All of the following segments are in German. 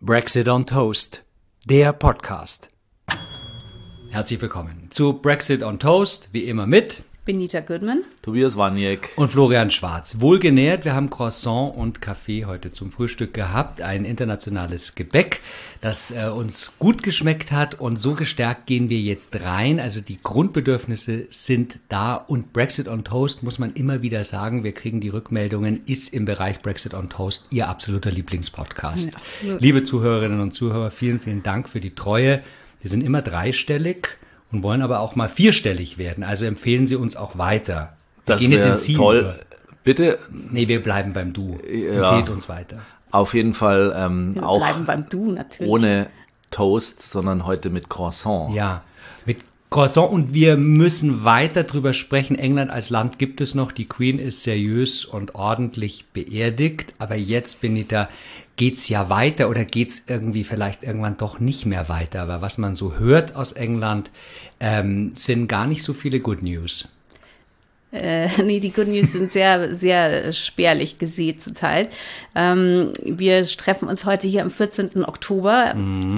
Brexit on Toast, der Podcast. Herzlich willkommen zu Brexit on Toast, wie immer mit Benita Goodman, Tobias Waniek und Florian Schwarz. Wohlgenährt, wir haben Croissant und Kaffee heute zum Frühstück gehabt. Ein internationales Gebäck, das uns gut geschmeckt hat, und so gestärkt gehen wir jetzt rein. Also die Grundbedürfnisse sind da, und Brexit on Toast, muss man immer wieder sagen, wir kriegen die Rückmeldungen, ist im Bereich Brexit on Toast Ihr absoluter Lieblingspodcast. Ja, absolut. Liebe Zuhörerinnen und Zuhörer, vielen, vielen Dank für die Treue. Wir sind immer dreistellig und wollen aber auch mal vierstellig werden. Also empfehlen Sie uns auch weiter. Wir Das wäre toll. Über. Bitte? Nee, wir bleiben beim Du. Ja. Empfehlt uns weiter. Auf jeden Fall wir auch bleiben beim Du natürlich. ohne Toast, sondern heute mit Croissant. Ja, mit Croissant, und wir müssen weiter drüber sprechen. England als Land gibt es noch. Die Queen ist seriös und ordentlich beerdigt. Aber jetzt, Benita, geht's ja weiter, oder geht's irgendwie vielleicht irgendwann doch nicht mehr weiter? Aber was man so hört aus England, sind gar nicht so viele Good News. Nee, die Good News sind sehr, sehr spärlich gesät zurzeit. Wir treffen uns heute hier am 14. Oktober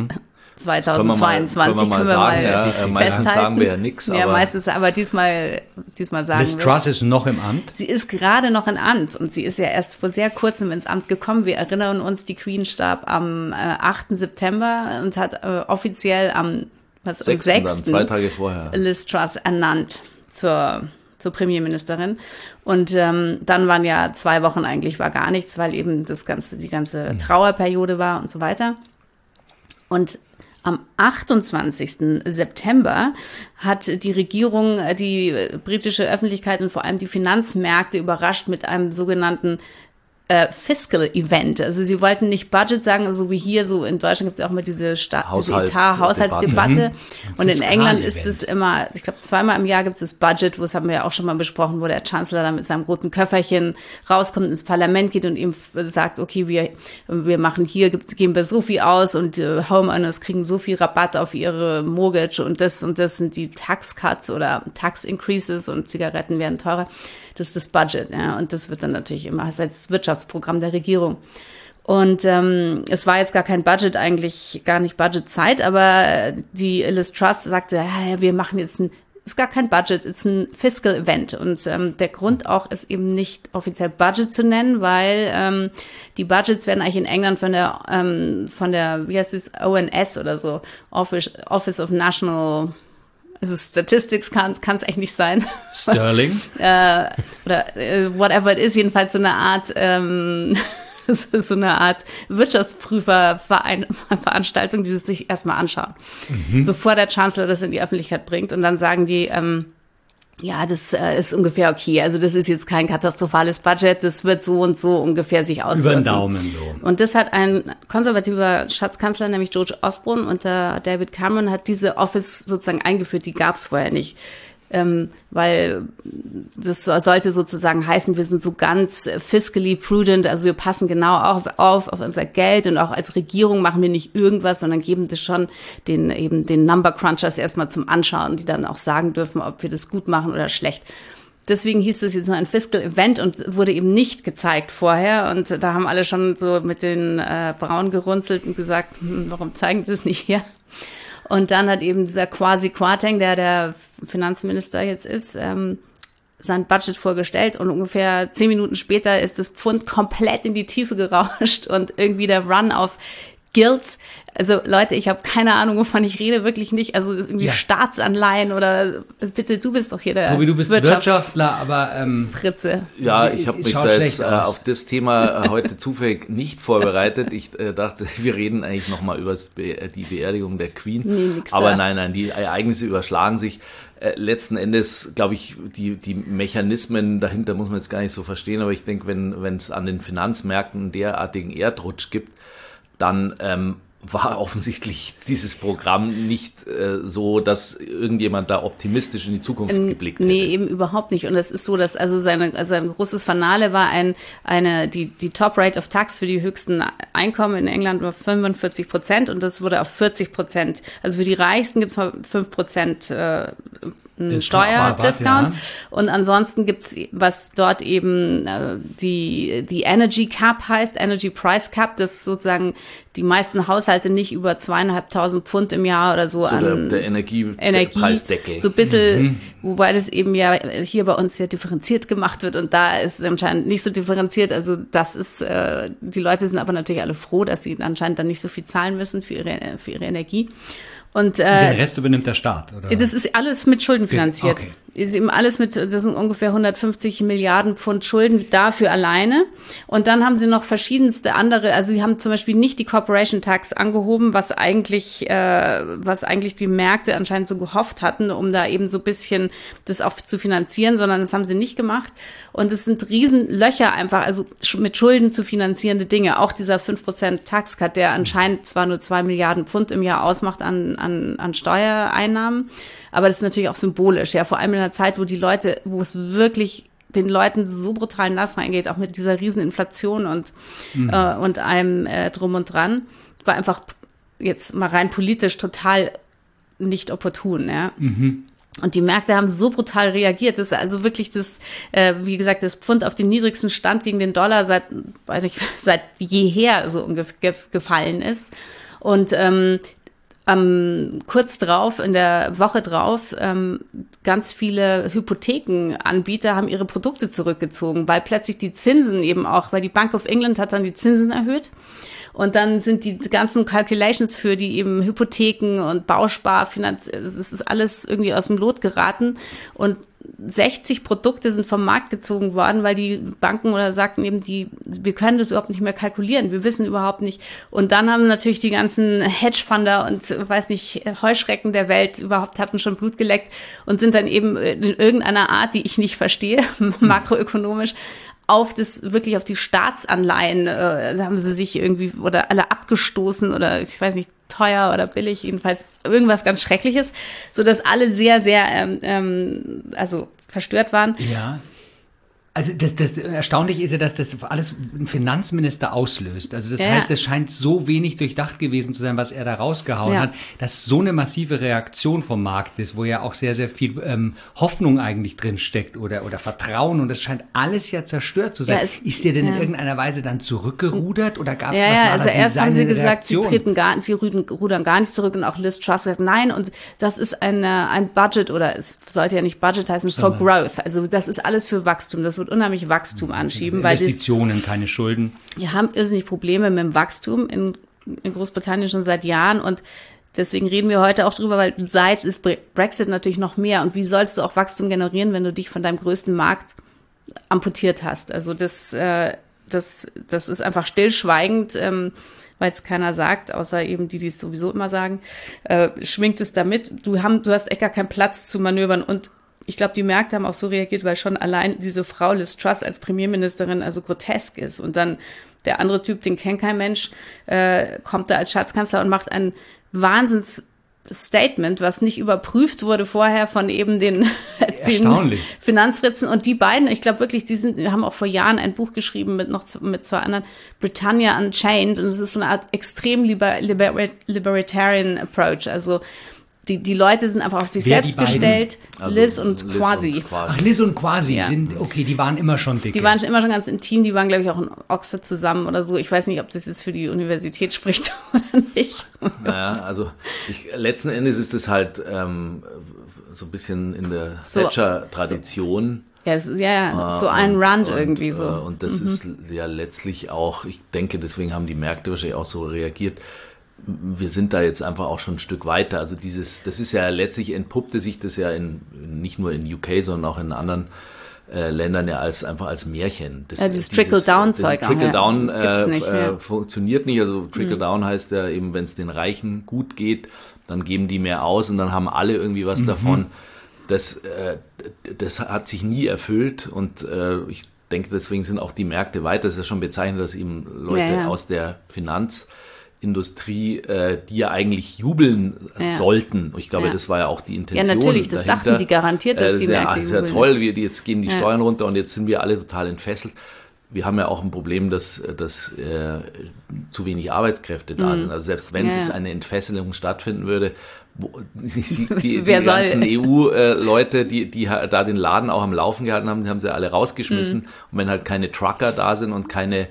2022. Können wir mal sagen, ja. Meistens sagen wir ja nichts. Ja, meistens, aber diesmal sagen Liz wir. Truss ist noch im Amt. Sie ist gerade noch in Amt, und sie ist ja erst vor sehr kurzem ins Amt gekommen. Wir erinnern uns, die Queen starb am 8. September und hat offiziell am 6. Dann, 2 Tage vorher. Liz Truss ernannt zur Premierministerin. Und dann waren ja 2 Wochen eigentlich war gar nichts, weil eben die ganze Trauerperiode war und so weiter. Und am 28. September hat die Regierung die britische Öffentlichkeit und vor allem die Finanzmärkte überrascht mit einem sogenannten Fiscal Event. Also sie wollten nicht Budget sagen, so wie hier, so in Deutschland gibt es auch immer diese Haushaltsdebatte. Und in England ist es immer, ich glaube, 2-mal im Jahr gibt es das Budget, das haben wir ja auch schon mal besprochen, wo der Chancellor dann mit seinem roten Köfferchen rauskommt, ins Parlament geht und ihm sagt, okay, wir machen hier, geben wir so viel aus, und Homeowners kriegen so viel Rabatt auf ihre Mortgage, und das sind die Tax Cuts oder Tax Increases, und Zigaretten werden teurer. Das ist das Budget, ja, und das wird dann natürlich immer als Wirtschaftsprogramm der Regierung. Und es war jetzt gar kein Budget, eigentlich gar nicht Budgetzeit, aber die Liz Truss sagte, ja, wir machen jetzt ist gar kein Budget, ist ein Fiscal Event. Und der Grund auch ist eben nicht offiziell Budget zu nennen, weil die Budgets werden eigentlich in England von der wie heißt es, ONS oder so, Office of National, also Statistics kann es eigentlich nicht sein. Sterling? Oder whatever it is, jedenfalls so eine Art Wirtschaftsprüferveranstaltung, die sich erstmal anschauen, bevor der Chancellor das in die Öffentlichkeit bringt. Und dann sagen die, ja, das ist ungefähr okay. Also das ist jetzt kein katastrophales Budget, das wird so und so ungefähr sich auswirken. Über den Daumen so. Und das hat ein konservativer Schatzkanzler, nämlich George Osborne, unter David Cameron, hat diese Office sozusagen eingeführt, die gab es vorher nicht. Weil das sollte sozusagen heißen, wir sind so ganz fiscally prudent, also wir passen genau auf unser Geld, und auch als Regierung machen wir nicht irgendwas, sondern geben das schon den Number Crunchers erstmal zum Anschauen, die dann auch sagen dürfen, ob wir das gut machen oder schlecht. Deswegen hieß das jetzt nur ein Fiscal Event und wurde eben nicht gezeigt vorher, und da haben alle schon so mit den Brauen gerunzelt und gesagt, warum zeigen die das nicht hier? Und dann hat eben dieser Kwasi Kwarteng, der Finanzminister jetzt ist, sein Budget vorgestellt, und ungefähr 10 Minuten später ist das Pfund komplett in die Tiefe gerauscht, und irgendwie der Run auf Gilts. Also Leute, ich habe keine Ahnung, wovon ich rede, wirklich nicht. Also das ist irgendwie Staatsanleihen oder, bitte, du bist doch hier der Tobi, du bist Wirtschaftler, aber Fritze. Ja, ich habe mich da jetzt auf das Thema heute zufällig nicht vorbereitet. Ich dachte, wir reden eigentlich nochmal über die Beerdigung der Queen. Nee, nix aber da. nein, die Ereignisse überschlagen sich. Letzten Endes, glaube ich, die Mechanismen dahinter muss man jetzt gar nicht so verstehen, aber ich denke, wenn es an den Finanzmärkten einen derartigen Erdrutsch gibt, dann war offensichtlich dieses Programm nicht so, dass irgendjemand da optimistisch in die Zukunft geblickt hätte. Nee, eben überhaupt nicht. Und es ist so, dass also sein großes Finale war die Top Rate of Tax für die höchsten Einkommen in England war 45%, und das wurde auf 40%. Also für die Reichsten gibt es mal 5% einen Steuerdiscount. Und ansonsten gibt's, was dort eben die Energy Cap heißt, Energy Price Cap, das sozusagen die meisten Haushalte nicht über 2.500 Pfund im Jahr oder so an der Energiepreisdeckel. So ein bisschen, wobei das eben ja hier bei uns ja differenziert gemacht wird und da ist es anscheinend nicht so differenziert. Also das ist, die Leute sind aber natürlich alle froh, dass sie anscheinend dann nicht so viel zahlen müssen für ihre Energie. Und den Rest übernimmt der Staat, oder? Das ist alles mit Schulden finanziert. Okay. Ist eben alles das sind ungefähr 150 Milliarden Pfund Schulden dafür alleine. Und dann haben sie noch verschiedenste andere, also sie haben zum Beispiel nicht die Corporation Tax angehoben, was eigentlich die Märkte anscheinend so gehofft hatten, um da eben so ein bisschen das auch zu finanzieren, sondern das haben sie nicht gemacht. Und es sind Riesenlöcher einfach, also mit Schulden zu finanzierende Dinge. Auch dieser 5% Taxcut, der anscheinend zwar nur 2 Milliarden Pfund im Jahr ausmacht an Steuereinnahmen, aber das ist natürlich auch symbolisch, ja, vor allem in einer Zeit, wo es wirklich den Leuten so brutal nass reingeht, auch mit dieser riesen Inflation und allem drum und dran, war einfach jetzt mal rein politisch total nicht opportun, ja. Und die Märkte haben so brutal reagiert, dass also wirklich wie gesagt, das Pfund auf den niedrigsten Stand gegen den Dollar seit jeher so ungefähr gefallen ist. Und kurz drauf, in der Woche drauf, ganz viele Hypothekenanbieter haben ihre Produkte zurückgezogen, weil plötzlich die Zinsen eben auch, weil die Bank of England hat dann die Zinsen erhöht. Und dann sind die ganzen Calculations für die eben Hypotheken und Bausparfinanz, es ist alles irgendwie aus dem Lot geraten. Und 60 Produkte sind vom Markt gezogen worden, weil die Banken oder sagten eben, wir können das überhaupt nicht mehr kalkulieren, wir wissen überhaupt nicht. Und dann haben natürlich die ganzen Hedgefunder und, weiß nicht, Heuschrecken der Welt hatten schon Blut geleckt und sind dann eben in irgendeiner Art, die ich nicht verstehe, makroökonomisch, wirklich auf die Staatsanleihen, haben sie sich irgendwie oder alle abgestoßen oder ich weiß nicht, teuer oder billig, jedenfalls irgendwas ganz Schreckliches, sodass alle sehr, sehr also verstört waren. Ja. Also das Erstaunliche ist ja, dass das alles ein Finanzminister auslöst. Also das heißt, es scheint so wenig durchdacht gewesen zu sein, was er da rausgehauen hat, dass so eine massive Reaktion vom Markt ist, wo ja auch sehr, sehr viel Hoffnung eigentlich drin steckt oder Vertrauen und das scheint alles ja zerstört zu sein. Ja, ist der denn in irgendeiner Weise dann zurückgerudert oder gab es also erst haben sie gesagt, sie rudern gar nicht zurück und auch Liz Truss sagt, nein, und das ist ein Budget oder es sollte ja nicht Budget heißen, for growth. Also das ist alles für Wachstum, das wird unheimlich Wachstum anschieben. Investitionen, keine Schulden. Wir haben irrsinnig Probleme mit dem Wachstum in Großbritannien schon seit Jahren und deswegen reden wir heute auch drüber, weil seit ist Brexit natürlich noch mehr und wie sollst du auch Wachstum generieren, wenn du dich von deinem größten Markt amputiert hast? Also das ist einfach stillschweigend, weil es keiner sagt, außer eben die es sowieso immer sagen, schwingt es damit. Du hast echt gar keinen Platz zu manövern und ich glaube, die Märkte haben auch so reagiert, weil schon allein diese Frau Liz Truss als Premierministerin also grotesk ist. Und dann der andere Typ, den kennt kein Mensch, kommt da als Schatzkanzler und macht ein Wahnsinns-Statement, was nicht überprüft wurde vorher von eben den Finanzfritzen. Und die beiden, ich glaube wirklich, haben auch vor Jahren ein Buch geschrieben mit zwei anderen, Britannia Unchained. Und das ist so eine Art extrem libertarian Approach. Also die Leute sind einfach auf sich selbst gestellt, also Liz und Kwasi. Ach, Liz und Kwasi die waren immer schon dick. Die waren immer schon ganz intim, die waren, glaube ich, auch in Oxford zusammen oder so. Ich weiß nicht, ob das jetzt für die Universität spricht oder nicht. Naja, also letzten Endes ist es halt so ein bisschen in der Thatcher-Tradition. Ja, es ist so ein Rand irgendwie so. Und das ist ja letztlich auch, ich denke, deswegen haben die Märkte wahrscheinlich auch so reagiert. Wir sind da jetzt einfach auch schon ein Stück weiter. Also das ist ja letztlich entpuppte sich das ja nicht nur in UK, sondern auch in anderen Ländern ja einfach als Märchen. Dieses Trickle-Down-Zeug. Trickle-Down funktioniert nicht. Also Trickle-Down heißt ja eben, wenn es den Reichen gut geht, dann geben die mehr aus und dann haben alle irgendwie was davon. Das hat sich nie erfüllt und ich denke, deswegen sind auch die Märkte weiter. Es ist ja schon bezeichnend, dass eben Leute aus der Finanzindustrie, die ja eigentlich jubeln sollten. Ich glaube, das war ja auch die Intention. Ja, natürlich, das dahinter. Dachten die garantiert, dass die Märkte jubeln. Das ist ja toll, jetzt gehen die Steuern runter und jetzt sind wir alle total entfesselt. wir haben ja auch ein Problem, dass zu wenig Arbeitskräfte da sind. Also selbst wenn jetzt eine Entfesselung stattfinden würde, die ganzen EU-Leute, die da den Laden auch am Laufen gehalten haben, die haben sie alle rausgeschmissen. Und wenn halt keine Trucker da sind und keine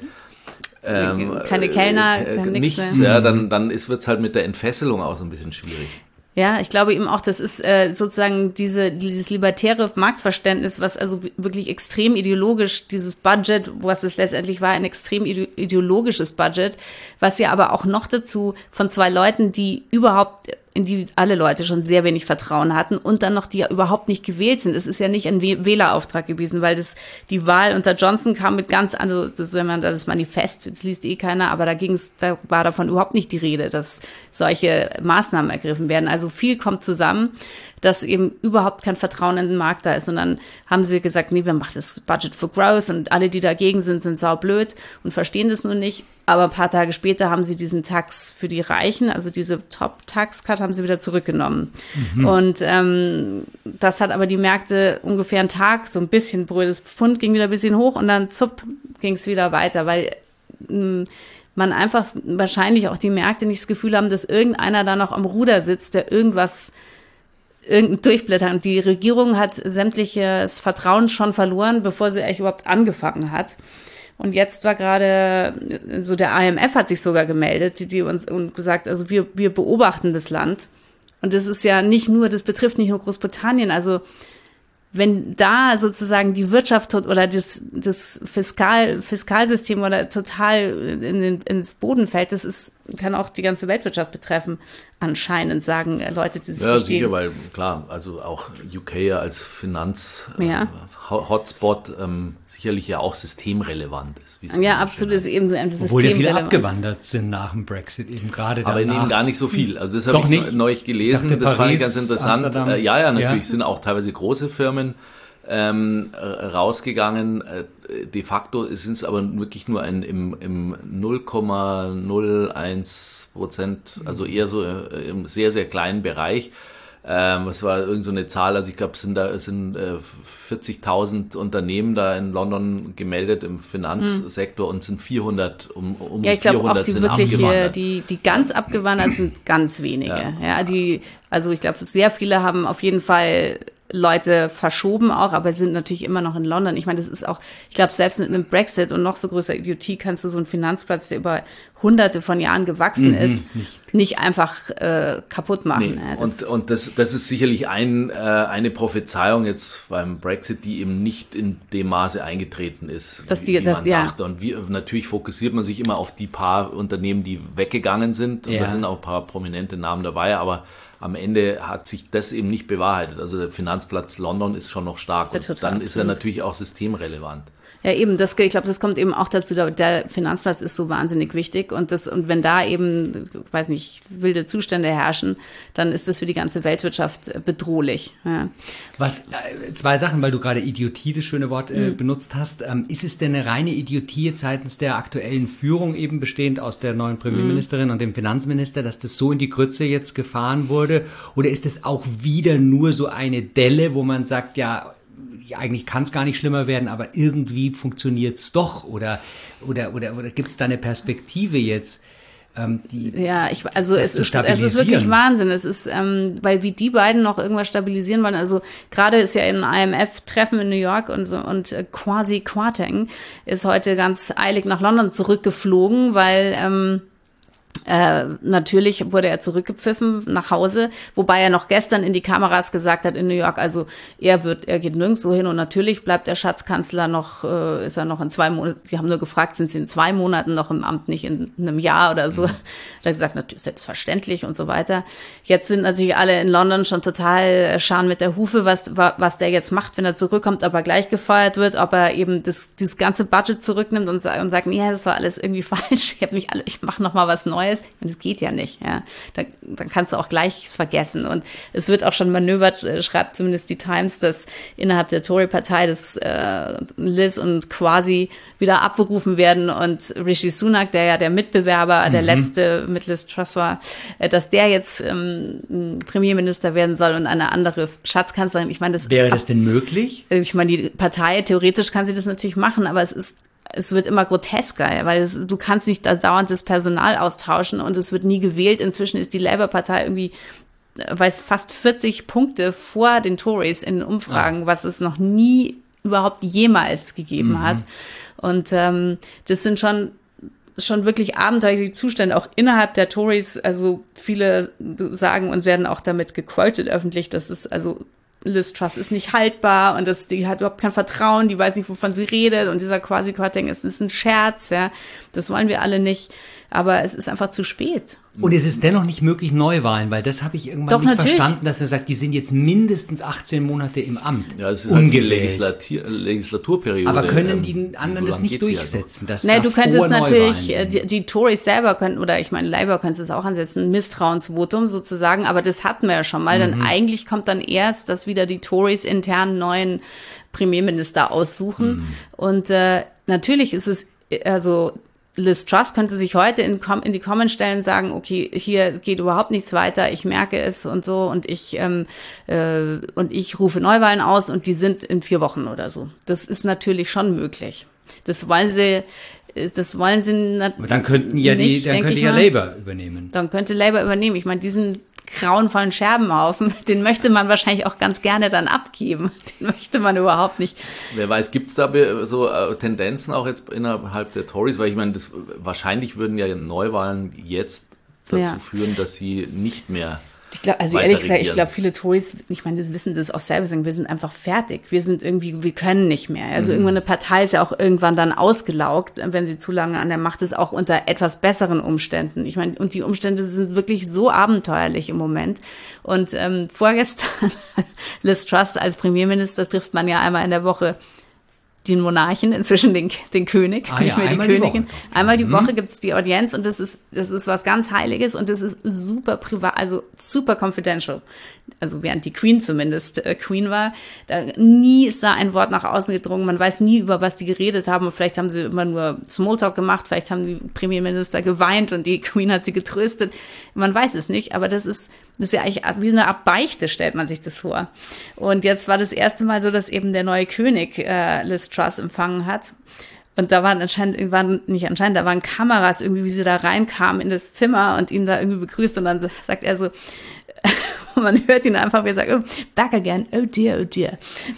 Kellner, nichts, dann wird es halt mit der Entfesselung auch so ein bisschen schwierig. Ja, ich glaube eben auch, das ist sozusagen dieses libertäre Marktverständnis, was also wirklich extrem ideologisch, dieses Budget, was es letztendlich war, ein extrem ideologisches Budget, was ja aber auch noch dazu von zwei Leuten, in die alle Leute schon sehr wenig Vertrauen hatten und dann noch die ja überhaupt nicht gewählt sind. Es ist ja nicht ein Wählerauftrag gewesen, weil die Wahl unter Johnson kam mit wenn man das Manifest, das liest keiner, aber da war davon überhaupt nicht die Rede, dass solche Maßnahmen ergriffen werden. Also viel kommt zusammen, dass eben überhaupt kein Vertrauen in den Markt da ist. Und dann haben sie gesagt, nee, wir machen das Budget for Growth und alle, die dagegen sind saublöd und verstehen das nun nicht. Aber ein paar Tage später haben sie diesen Tax für die Reichen, also diese Top-Tax-Cut, haben sie wieder zurückgenommen. Und das hat aber die Märkte ungefähr einen Tag, so ein bisschen das Pfund ging wieder ein bisschen hoch und dann ging es wieder weiter, weil man einfach wahrscheinlich auch die Märkte nicht das Gefühl haben, dass irgendeiner da noch am Ruder sitzt, der irgendein Durchblätter. Und die Regierung hat sämtliches Vertrauen schon verloren, bevor sie eigentlich überhaupt angefangen hat. Und jetzt war gerade, so der IMF hat sich sogar gemeldet, die uns und gesagt, also wir beobachten das Land. Und das ist ja das betrifft nicht nur Großbritannien. Also wenn da sozusagen die Wirtschaft oder das Fiskalsystem oder total ins Boden fällt, kann auch die ganze Weltwirtschaft betreffen, anscheinend, sagen Leute, die sich verstehen. Ja, sicher, weil klar, also auch UK ja als Finanz-Hotspot sicherlich ja auch systemrelevant ist. Ja, absolut, ist eben so ein Systemrelevant. Obwohl ja viele abgewandert sind nach dem Brexit eben gerade danach. Aber eben gar nicht so viel. Also das habe ich neulich gelesen, das fand ich ganz interessant. Ja, natürlich sind auch teilweise große Firmen rausgegangen. De facto sind es aber wirklich nur im 0,01%, also eher so im sehr, sehr kleinen Bereich. Was war irgend so eine Zahl, also ich glaube, es sind 40.000 Unternehmen da in London gemeldet im Finanzsektor und sind 400 ja, ich glaube auch die wirklich die ganz abgewandert sind ganz wenige. Also ich glaube, sehr viele haben auf jeden Fall Leute verschoben auch, aber sind natürlich immer noch in London. Ich meine, das ist auch, ich glaube, selbst mit einem Brexit und noch so größer Idiotie kannst du so einen Finanzplatz, der über hunderte von Jahren gewachsen ist, nicht einfach kaputt machen. Nee. Und das ist sicherlich eine Prophezeiung jetzt beim Brexit, die eben nicht in dem Maße eingetreten ist, wie man dachte. Und natürlich fokussiert man sich immer auf die paar Unternehmen, die weggegangen sind. Und da sind auch ein paar prominente Namen dabei, aber am Ende hat sich das eben nicht bewahrheitet. Also der Finanzplatz London ist schon noch stark. Und dann ist er natürlich auch systemrelevant. Ja, eben, ich glaube, das kommt eben auch dazu, der Finanzplatz ist so wahnsinnig wichtig und wenn da eben, weiß nicht, wilde Zustände herrschen, dann ist das für die ganze Weltwirtschaft bedrohlich. Ja. Zwei Sachen, weil du gerade Idiotie, das schöne Wort, benutzt hast. Ist es denn eine reine Idiotie seitens der aktuellen Führung, eben bestehend aus der neuen Premierministerin und dem Finanzminister, dass das so in die Grütze jetzt gefahren wurde? Oder ist es auch wieder nur so eine Delle, wo man sagt, ja, eigentlich kann es gar nicht schlimmer werden, aber irgendwie funktioniert es doch oder gibt es da eine Perspektive jetzt? Es ist wirklich Wahnsinn. Es ist, weil wie die beiden noch irgendwas stabilisieren wollen. Also gerade ist ja ein IMF-Treffen in New York und Kwasi Kwarteng ist heute ganz eilig nach London zurückgeflogen, weil natürlich wurde er zurückgepfiffen nach Hause, wobei er noch gestern in die Kameras gesagt hat in New York, also er geht nirgendwo hin und natürlich bleibt der Schatzkanzler ist er noch in 2 Monaten, die haben nur gefragt, sind sie in 2 Monaten noch im Amt, nicht in einem Jahr oder so. Da hat er gesagt, natürlich selbstverständlich und so weiter. Jetzt sind natürlich alle in London schon total scharen mit der Hufe, was der jetzt macht, wenn er zurückkommt, ob er gleich gefeuert wird, ob er eben dieses ganze Budget zurücknimmt und sagt, nee, das war alles irgendwie falsch, ich mache noch mal was Neues. Und das geht ja nicht, ja. Dann kannst du auch gleich vergessen. Und es wird auch schon manövert, schreibt zumindest die Times, dass innerhalb der Tory-Partei das Liz und Kwasi wieder abberufen werden und Rishi Sunak, der ja der Mitbewerber, der letzte mit Liz Truss war, dass der jetzt Premierminister werden soll und eine andere Schatzkanzlerin. Ich meine, wäre das denn möglich? Ich meine, die Partei, theoretisch kann sie das natürlich machen, aber es ist es wird immer grotesker, weil du kannst nicht da dauernd das Personal austauschen und es wird nie gewählt. Inzwischen ist die Labour-Partei irgendwie fast 40 Punkte vor den Tories in den Umfragen, was es noch nie überhaupt jemals gegeben hat. Und das sind schon wirklich abenteuerliche Zustände, auch innerhalb der Tories. Also viele sagen und werden auch damit gequotet öffentlich, dass es Liz Truss ist nicht haltbar und die hat überhaupt kein Vertrauen, die weiß nicht, wovon sie redet und dieser Quasi-Quatting ist ein Scherz, ja. Das wollen wir alle nicht, aber es ist einfach zu spät. Und es ist dennoch nicht möglich, Neuwahlen, weil das habe ich irgendwann nicht verstanden, dass er sagt, die sind jetzt mindestens 18 Monate im Amt. Ja, es ist ungewählt. Legislaturperiode. Aber können die anderen das nicht durchsetzen? Du könntest natürlich, die Tories selber können, oder ich meine, Labour könnte es auch ansetzen, ein Misstrauensvotum sozusagen, aber das hatten wir ja schon mal, denn eigentlich kommt dann erst, dass wieder die Tories intern neuen Premierminister aussuchen. Und natürlich ist es, Liz Truss könnte sich heute in die Comments stellen und sagen, okay, hier geht überhaupt nichts weiter, ich merke es und so und ich rufe Neuwahlen aus und die sind in 4 Wochen oder so. Das ist natürlich schon möglich. Das wollen sie aber dann könnten ja Labour übernehmen. Dann könnte Labour übernehmen. Ich meine, diesen grauenvollen Scherbenhaufen, den möchte man wahrscheinlich auch ganz gerne dann abgeben. Den möchte man überhaupt nicht. Wer weiß, gibt es da so Tendenzen auch jetzt innerhalb der Tories? Weil ich meine, wahrscheinlich würden ja Neuwahlen jetzt dazu führen, dass sie nicht mehr ehrlich gesagt, ich glaube, viele Tories, ich meine, das wissen das auch selber, sagen, wir sind einfach fertig. Wir können nicht mehr. Also irgendwann eine Partei ist ja auch irgendwann dann ausgelaugt, wenn sie zu lange an der Macht ist, auch unter etwas besseren Umständen. Ich meine, und die Umstände sind wirklich so abenteuerlich im Moment. Und vorgestern, Liz Truss als Premierminister trifft man ja einmal in der Woche den Monarchen, inzwischen den König, nicht mehr die Königin. Einmal die Woche gibt's die Audienz und das ist was ganz Heiliges und das ist super privat, also super confidential. Also während die Queen zumindest Queen war, nie ist da ein Wort nach außen gedrungen, man weiß nie, über was die geredet haben. Vielleicht haben sie immer nur Smalltalk gemacht, vielleicht haben die Premierminister geweint und die Queen hat sie getröstet. Man weiß es nicht, aber das ist ja eigentlich wie eine Art Beichte, stellt man sich das vor. Und jetzt war das erste Mal so, dass eben der neue König Liz Truss empfangen hat. Und da waren da waren Kameras irgendwie, wie sie da reinkamen in das Zimmer und ihn da irgendwie begrüßt und dann sagt er so, man hört ihn einfach, wie er sagt, oh, back again, oh dear, oh dear.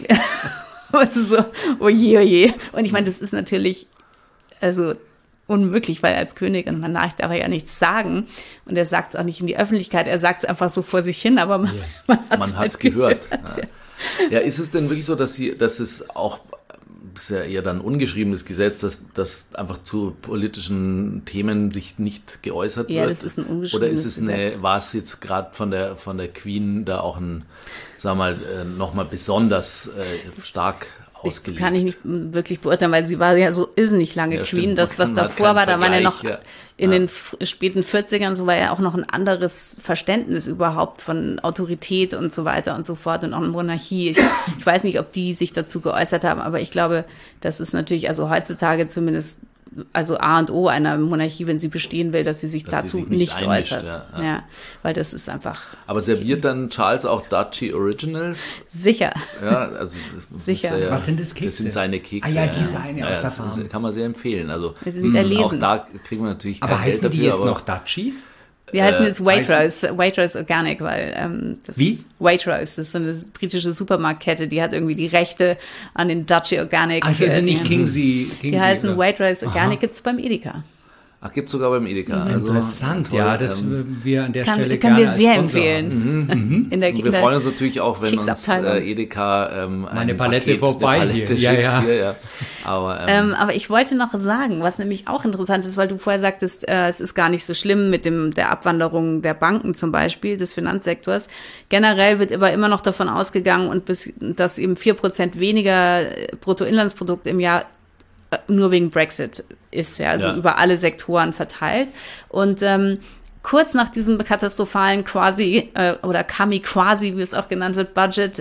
Was ist so, oh je, oh je. Und ich meine, das ist natürlich, unmöglich, weil als König und Monarch darf er ja nichts sagen. Und er sagt es auch nicht in die Öffentlichkeit, er sagt es einfach so vor sich hin, aber man hat es gehört. Ja, ist es denn wirklich so, dass es auch, das ist ja eher dann ungeschriebenes Gesetz, dass einfach zu politischen Themen sich nicht geäußert wird? Ja, das ist ein ungeschriebenes Gesetz. War es jetzt gerade von der Queen da auch nochmal besonders stark ausgelegt? Das kann ich nicht wirklich beurteilen, weil sie war ja so irrsinnig lange Queen. Stimmt. Das, was davor war, da waren ja noch in den späten 40ern, so war ja auch noch ein anderes Verständnis überhaupt von Autorität und so weiter und so fort und auch eine Monarchie. Ich weiß nicht, ob die sich dazu geäußert haben, aber ich glaube, das ist natürlich, also heutzutage zumindest, also A und O einer Monarchie, wenn sie bestehen will, dass sie sich dazu nicht äußert. Ja, weil das ist einfach. Aber serviert dann Charles auch Duchy Originals? Sicher. Ja, also sicher. Was sind das Kekse? Das sind seine Kekse. Ah ja, die seine aus der Farm. Das kann man sehr empfehlen. Also die sind erlesen. Auch da kriegen wir natürlich kein Geld dafür. Aber heißen die jetzt noch Duchy? Die heißen jetzt Waitrose Organic, weil Wie? Waitrose, das ist so eine britische Supermarktkette, die hat irgendwie die Rechte an den Duchy Organic. Also nicht Kingsley. Die heißen Waitrose Organic, gibt's beim Edeka. Ach, gibt's sogar beim Edeka. Also, interessant, toll, ja, das wir an der Stelle können wir sehr Sponsor empfehlen. Wir freuen uns natürlich auch, wenn uns Edeka meine Palette vorbei schickt. Ja. Aber ich wollte noch sagen, was nämlich auch interessant ist, weil du vorher sagtest, es ist gar nicht so schlimm mit der Abwanderung der Banken zum Beispiel, des Finanzsektors. Generell wird aber immer noch davon ausgegangen, dass eben 4% weniger Bruttoinlandsprodukt im Jahr nur wegen Brexit ist, über alle Sektoren verteilt. Und kurz nach diesem katastrophalen oder Kamikaze, wie es auch genannt wird, Budget,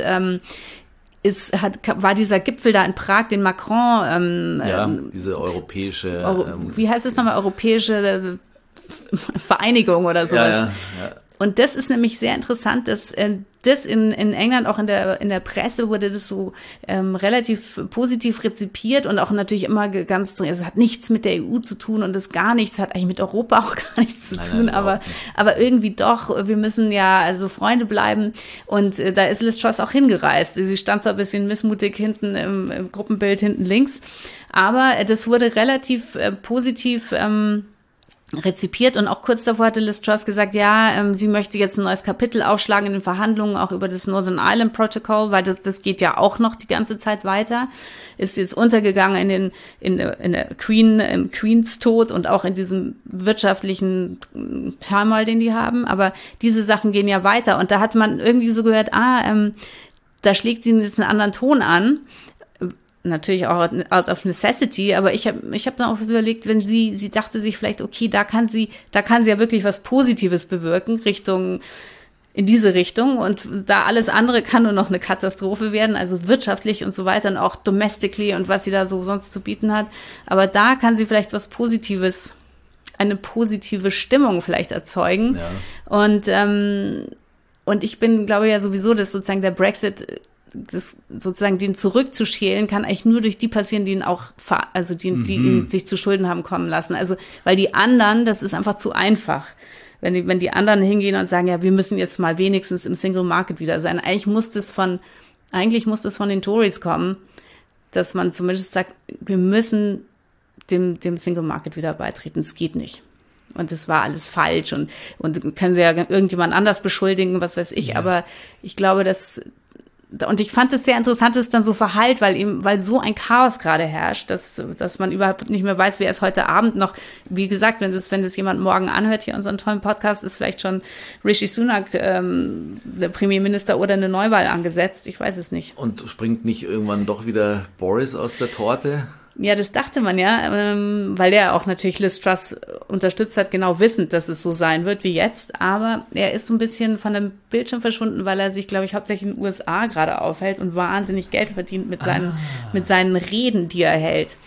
war dieser Gipfel da in Prag, den Macron diese europäische wie heißt es nochmal, europäische Vereinigung oder sowas. Und das ist nämlich sehr interessant, dass das in England, auch in der Presse wurde das so relativ positiv rezipiert und auch natürlich immer ganz drin, es hat nichts mit der EU zu tun und das gar nichts, hat eigentlich mit Europa auch gar nichts zu tun, aber irgendwie doch, wir müssen ja also Freunde bleiben und da ist Liz Truss auch hingereist. Sie stand so ein bisschen missmutig hinten im Gruppenbild, hinten links, aber das wurde relativ positiv rezipiert und auch kurz davor hatte Liz Truss gesagt, ja, sie möchte jetzt ein neues Kapitel aufschlagen in den Verhandlungen auch über das Northern Ireland Protocol, weil das geht ja auch noch die ganze Zeit weiter, ist jetzt untergegangen in der Queens Tod und auch in diesem wirtschaftlichen Turmoil, den die haben, aber diese Sachen gehen ja weiter und da hat man irgendwie so gehört, da schlägt sie jetzt einen anderen Ton an. Natürlich auch out of necessity, aber ich hab dann auch so überlegt, wenn sie dachte sich vielleicht, okay, da kann sie ja wirklich was Positives bewirken, in diese Richtung und da alles andere kann nur noch eine Katastrophe werden, also wirtschaftlich und so weiter und auch domestically und was sie da so sonst zu bieten hat, aber da kann sie vielleicht was Positives, eine positive Stimmung vielleicht erzeugen und ich glaube ja sowieso, dass sozusagen der Brexit das sozusagen den zurückzuschälen kann eigentlich nur durch die passieren, die ihn auch, die ihn sich zu Schulden haben kommen lassen. Also, weil die anderen, das ist einfach zu einfach. Wenn die anderen hingehen und sagen, ja, wir müssen jetzt mal wenigstens im Single Market wieder sein. Eigentlich muss das von den Tories kommen, dass man zumindest sagt, wir müssen dem Single Market wieder beitreten. Es geht nicht. Und das war alles falsch und können sie ja irgendjemand anders beschuldigen, was weiß ich. Ja. Aber ich glaube, und ich fand es sehr interessant, dass es dann so verhallt, weil so ein Chaos gerade herrscht, dass man überhaupt nicht mehr weiß, wer ist heute Abend noch. Wie gesagt, wenn das jemand morgen anhört, hier unseren tollen Podcast, ist vielleicht schon Rishi Sunak, der Premierminister oder eine Neuwahl angesetzt. Ich weiß es nicht. Und springt nicht irgendwann doch wieder Boris aus der Torte? Ja, das dachte man ja, weil er auch natürlich Liz Truss unterstützt hat, genau wissend, dass es so sein wird wie jetzt. Aber er ist so ein bisschen von dem Bildschirm verschwunden, weil er sich, glaube ich, hauptsächlich in den USA gerade aufhält und wahnsinnig Geld verdient mit seinen Reden, die er hält.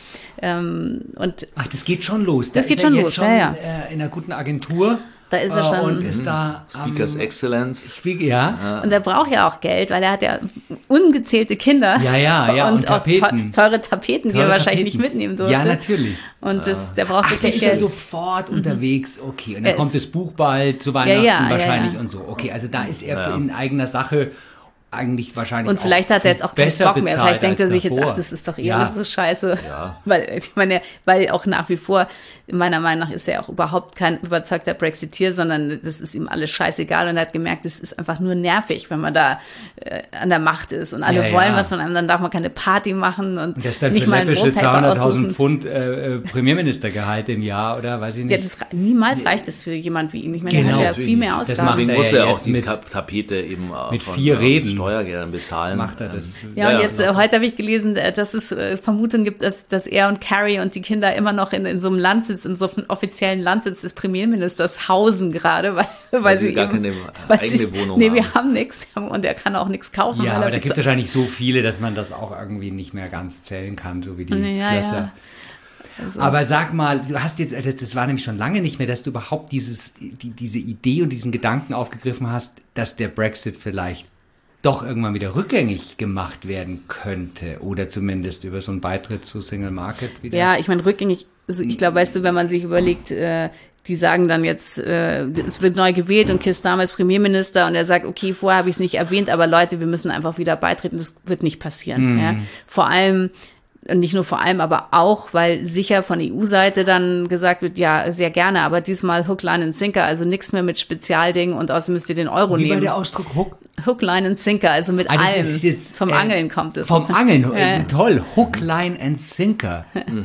Das geht schon los. Das geht schon los, ja. In einer guten Agentur. Da ist er schon. Und ist da Speakers Excellence. Ja. Und er braucht ja auch Geld, weil er hat ja ungezählte Kinder. Ja. Und auch teure Tapeten, die er wahrscheinlich nicht mitnehmen durfte. Ja, natürlich. Und der braucht wirklich Geld. Der ist ja sofort unterwegs. Okay, und dann kommt das Buch bald zu Weihnachten wahrscheinlich und so. Okay, also da ist er in eigener Sache eigentlich wahrscheinlich. Und vielleicht hat er jetzt auch keinen Bock mehr. Vielleicht denkt er sich jetzt, das ist doch alles so scheiße. Ja. Weil auch nach wie vor, meiner Meinung nach, ist er auch überhaupt kein überzeugter Brexiteer, sondern das ist ihm alles scheißegal und er hat gemerkt, es ist einfach nur nervig, wenn man da an der Macht ist und alle wollen was von einem, dann darf man keine Party machen und das dann nicht für mal ein Wallpaper 200.000 Pfund Premierministergehalt im Jahr oder weiß ich nicht. Ja, niemals reicht das für jemand wie ihn. Ich meine, er hat ja viel mehr Ausgaben. Deswegen muss er auch die Tapete eben mit 4 Reden Steuergeldern bezahlen. Macht er das. Ja, und jetzt heute habe ich gelesen, dass es Vermutungen gibt, dass er und Carrie und die Kinder immer noch in so einem Landsitz, in so einem offiziellen Landsitz des Premierministers hausen gerade, weil sie gar keine eigene Wohnung haben. Nee, wir haben nichts und er kann auch nichts kaufen. Ja, aber da gibt es wahrscheinlich so viele, dass man das auch irgendwie nicht mehr ganz zählen kann, so wie die Schlösser. Ja. Also. Aber sag mal, du hast jetzt, das war nämlich schon lange nicht mehr, dass du überhaupt diese Idee und diesen Gedanken aufgegriffen hast, dass der Brexit vielleicht doch irgendwann wieder rückgängig gemacht werden könnte oder zumindest über so einen Beitritt zu Single Market wieder. Ja, ich meine rückgängig, also ich glaube, weißt du, wenn man sich überlegt, die sagen dann jetzt, es wird neu gewählt und Keir Starmer ist Premierminister und er sagt, okay, vorher habe ich es nicht erwähnt, aber Leute, wir müssen einfach wieder beitreten, das wird nicht passieren. Ja? Vor allem, und nicht nur vor allem, aber auch, weil sicher von EU-Seite dann gesagt wird, ja, sehr gerne, aber diesmal Hook, Line and Sinker, also nichts mehr mit Spezialdingen und außerdem müsst ihr den Euro nehmen. Wie war der Ausdruck Hook, Line and Sinker, also mit allem. Vom Angeln kommt es. Vom Angeln, toll. Hook, Line and Sinker.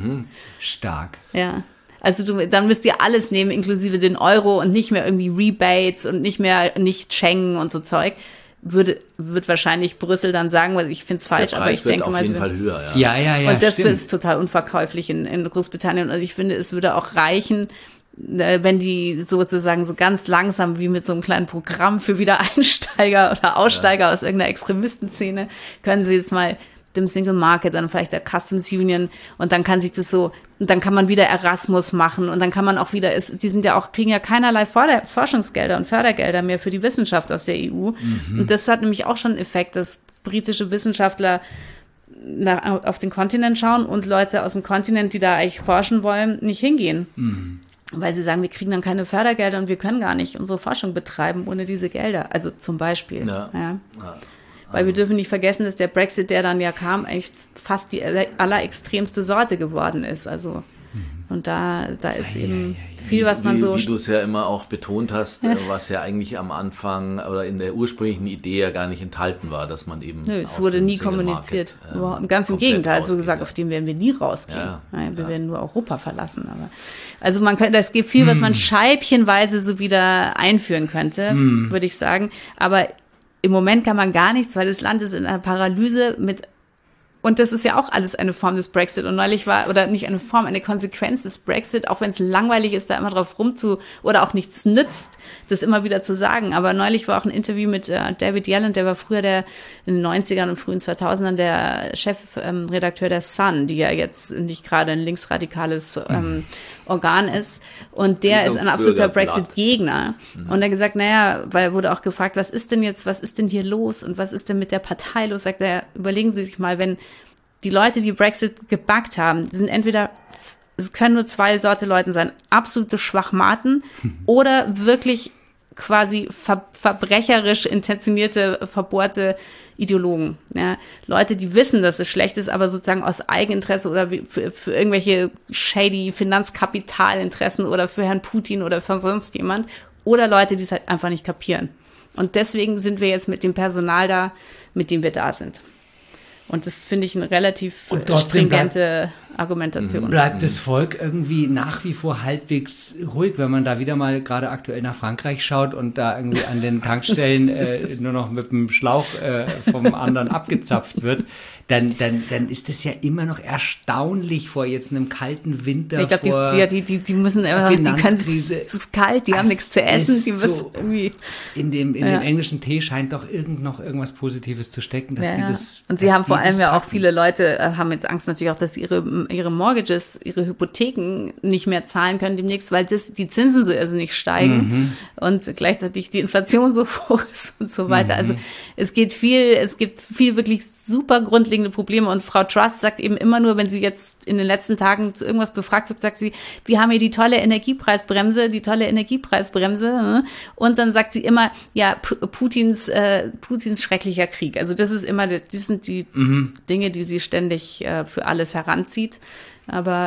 Stark. Ja. Also dann müsst ihr alles nehmen, inklusive den Euro und nicht mehr irgendwie Rebates und nicht Schengen und so Zeug. Wird wahrscheinlich Brüssel dann sagen, weil ich finde es falsch, aber ich denke mal, auf jeden Fall höher. Ja. Und das ist total unverkäuflich in Großbritannien und ich finde, es würde auch reichen, wenn die sozusagen so ganz langsam wie mit so einem kleinen Programm für Wiedereinsteiger oder Aussteiger aus irgendeiner Extremistenszene können sie jetzt mal dem Single Market, dann vielleicht der Customs Union und dann kann sich das so, und dann kann man wieder Erasmus machen und dann kann man auch wieder, die sind ja auch, kriegen ja keinerlei Forschungsgelder und Fördergelder mehr für die Wissenschaft aus der EU. Und das hat nämlich auch schon einen Effekt, dass britische Wissenschaftler auf den Kontinent schauen und Leute aus dem Kontinent, die da eigentlich forschen wollen, nicht hingehen. Weil sie sagen, wir kriegen dann keine Fördergelder und wir können gar nicht unsere Forschung betreiben ohne diese Gelder. Also zum Beispiel. Ja. Weil wir dürfen nicht vergessen, dass der Brexit, der dann ja kam, eigentlich fast die allerextremste Sorte geworden ist. Also und da ist eben viel, was man so... Wie du es ja immer auch betont hast, was ja eigentlich am Anfang oder in der ursprünglichen Idee ja gar nicht enthalten war, dass man eben... Nö, es wurde nie kommuniziert. Ganz im Gegenteil, es wurde gesagt, auf den werden wir nie rausgehen. Wir werden nur Europa verlassen. Aber also es gibt viel, was man scheibchenweise so wieder einführen könnte, würde ich sagen. Aber im Moment kann man gar nichts, weil das Land ist in einer Paralyse und das ist ja auch alles eine Form des Brexit. Und neulich oder nicht eine Form, eine Konsequenz des Brexit, auch wenn es langweilig ist, da immer drauf oder auch nichts nützt, das immer wieder zu sagen. Aber neulich war auch ein Interview mit David Yellen, der war früher in den 90ern und frühen 2000ern der Chefredakteur der Sun, die ja jetzt nicht gerade ein linksradikales Organ ist. Und der ist ein absoluter Brexit-Gegner. Und er hat gesagt, weil er wurde auch gefragt, was ist denn hier los und was ist denn mit der Partei los? Sagt er, überlegen Sie sich mal, wenn die Leute, die Brexit gebackt haben, sind entweder, es können nur zwei Sorte Leuten sein, absolute Schwachmaten oder wirklich quasi verbrecherisch intentionierte, verbohrte Ideologen. Ja? Leute, die wissen, dass es schlecht ist, aber sozusagen aus Eigeninteresse oder für irgendwelche shady Finanzkapitalinteressen oder für Herrn Putin oder für sonst jemand. Oder Leute, die es halt einfach nicht kapieren. Und deswegen sind wir jetzt mit dem Personal da, mit dem wir da sind. Und das finde ich eine relativ stringente Argumentation. Bleibt das Volk irgendwie nach wie vor halbwegs ruhig, wenn man da wieder mal gerade aktuell nach Frankreich schaut und da irgendwie an den Tankstellen nur noch mit dem Schlauch vom anderen abgezapft wird, dann ist das ja immer noch erstaunlich vor jetzt einem kalten Winter. Ich glaube, die müssen einfach, es ist kalt, die haben nichts zu essen, die müssen so irgendwie. In dem englischen Tee scheint doch noch irgendwas Positives zu stecken, dass die das. Und sie haben vor allem ja auch viele Leute, haben jetzt Angst natürlich auch, dass ihre Mortgages, ihre Hypotheken nicht mehr zahlen können demnächst, weil die Zinsen so also nicht steigen und gleichzeitig die Inflation so hoch ist und so weiter. Also es gibt viel wirklich super grundlegende Probleme und Frau Truss sagt eben immer nur, wenn sie jetzt in den letzten Tagen zu irgendwas befragt wird, sagt sie, wir haben hier die tolle Energiepreisbremse und dann sagt sie immer, ja, Putins schrecklicher Krieg. Also das sind die Dinge, die sie ständig für alles heranzieht, aber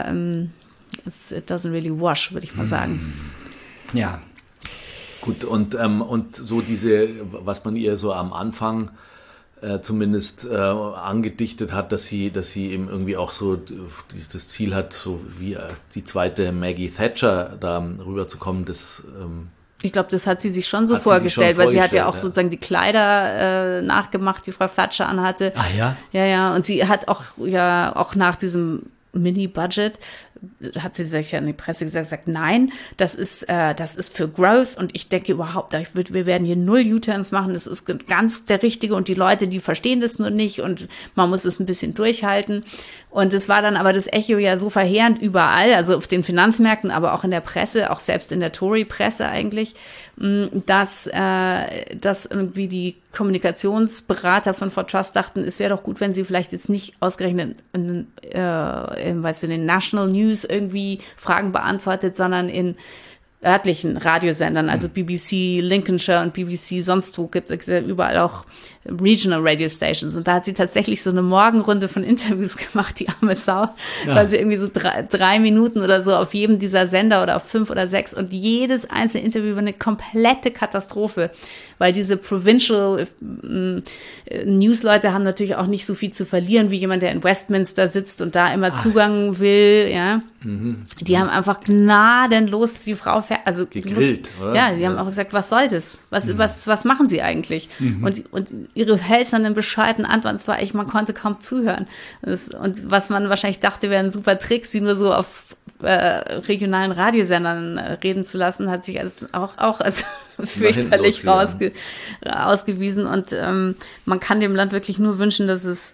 it doesn't really wash, würde ich mal sagen. Ja. Gut, und so was man ihr so am Anfang zumindest angedichtet hat, dass sie eben irgendwie auch so das Ziel hat, so wie die zweite Maggie Thatcher da rüberzukommen, ich glaube, das hat sie sich schon so vorgestellt, weil sie hat ja auch sozusagen die Kleider nachgemacht, die Frau Thatcher anhatte. Ah ja? Ja, und sie hat auch nach diesem Mini-Budget hat sie sich ja in die Presse gesagt, nein, das ist für Growth und ich denke überhaupt, wir werden hier 0 U-Turns machen, das ist ganz der Richtige und die Leute, die verstehen das nur nicht und man muss es ein bisschen durchhalten und es war dann aber das Echo ja so verheerend überall, also auf den Finanzmärkten, aber auch in der Presse, auch selbst in der Tory-Presse eigentlich, dass irgendwie die Kommunikationsberater von Frau Truss dachten, es wäre doch gut, wenn sie vielleicht jetzt nicht ausgerechnet in den National News irgendwie Fragen beantwortet, sondern in örtlichen Radiosendern, also BBC Lincolnshire und BBC sonst wo, gibt es überall auch Regional Radio Stations. Und da hat sie tatsächlich so eine Morgenrunde von Interviews gemacht, die arme Sau, weil sie irgendwie so 3 Minuten oder so auf jedem dieser Sender oder auf 5 oder 6 und jedes einzelne Interview war eine komplette Katastrophe, weil diese Provincial News-Leute haben natürlich auch nicht so viel zu verlieren, wie jemand, der in Westminster sitzt und da immer Zugang will, ja. Die haben einfach gnadenlos die Frau gegrillt, oder? Ja, die haben auch gesagt, was soll das? Was machen sie eigentlich? Und ihre hölzernen, bescheuerten Antworten, man konnte kaum zuhören. Und was man wahrscheinlich dachte, wäre ein super Trick, sie nur so auf regionalen Radiosendern reden zu lassen, hat sich alles auch als fürchterlich ausgewiesen. Und man kann dem Land wirklich nur wünschen, dass es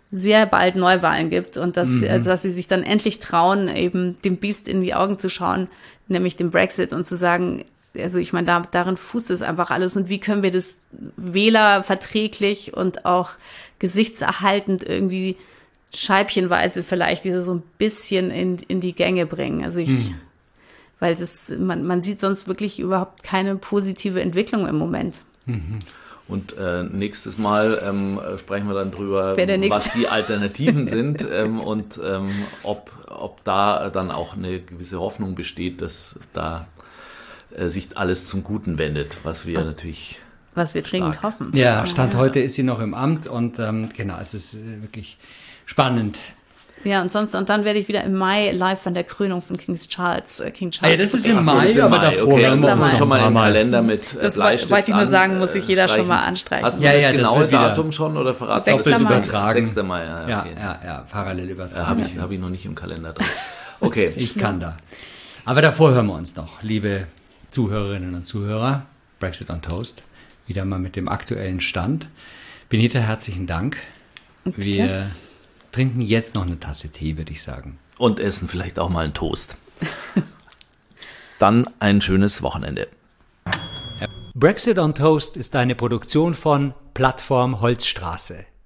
sehr bald Neuwahlen gibt und dass sie sich dann endlich trauen, eben dem Biest in die Augen zu schauen, nämlich dem Brexit, und zu sagen, also ich meine, darin fußt es einfach alles, und wie können wir das wählerverträglich und auch gesichtserhaltend irgendwie scheibchenweise vielleicht wieder so ein bisschen in die Gänge bringen. Also weil man sieht sonst wirklich überhaupt keine positive Entwicklung im Moment. Und nächstes Mal sprechen wir dann drüber, Nächste? was die Alternativen sind und ob da dann auch eine gewisse Hoffnung besteht, dass da sich alles zum Guten wendet, was wir natürlich... Was wir dringend hoffen. Ja, Stand heute ist sie noch im Amt und genau, es ist wirklich spannend. Ja, und dann werde ich wieder im Mai live von der Krönung von King Charles. Ja, das ist im Mai, das aber davor. Okay, dann muss Mai. man schon mal im Kalender mit Das Bleistift wollte ich nur sagen, muss sich jeder schon mal anstreichen. Hast du Ja, das ja, das genaue wird wieder Datum schon oder verraten? 6. Doppelt Mai. übertragen. 6. Mai, ja, okay. Ja, parallel übertragen. Habe ich noch nicht im Kalender drin. Okay. Ich kann da. Aber davor hören wir uns noch, liebe Zuhörerinnen und Zuhörer, Brexit on Toast, wieder mal mit dem aktuellen Stand. Benita, herzlichen Dank. Wir trinken jetzt noch eine Tasse Tee, würde ich sagen. Und essen vielleicht auch mal einen Toast. Dann ein schönes Wochenende. Brexit on Toast ist eine Produktion von Plattform Holzstraße.